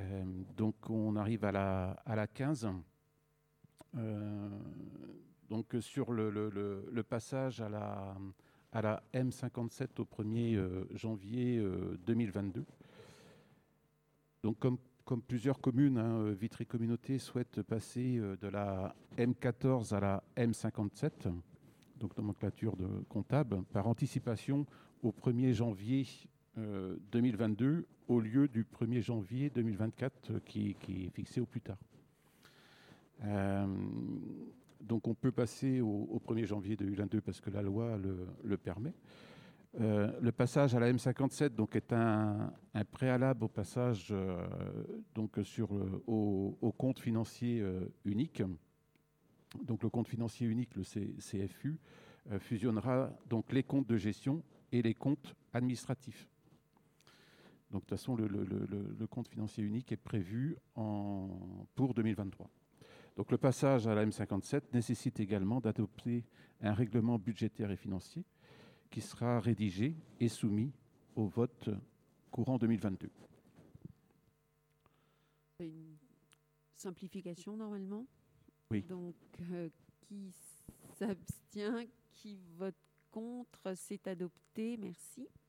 Donc on arrive à la 15. Donc sur le passage à la M57 au 1er janvier 2022. Donc comme plusieurs communes, hein, Vitry Communauté souhaite passer de la M14 à la M57, donc nomenclature de comptable, par anticipation au 1er janvier 2022 au lieu du 1er janvier 2024 qui est fixé au plus tard. Donc on peut passer au 1er janvier 2022 parce que la loi le permet. Le passage à la M57 donc, est un préalable au passage donc au compte financier unique. Donc le compte financier unique, le CFU, fusionnera donc les comptes de gestion et les comptes administratifs. Donc de toute façon, le compte financier unique est prévu pour 2023. Donc le passage à la M57 nécessite également d'adopter un règlement budgétaire et financier qui sera rédigé et soumis au vote courant 2022. Une simplification normalement. Oui. Donc, qui s'abstient, qui vote contre, c'est adopté. Merci.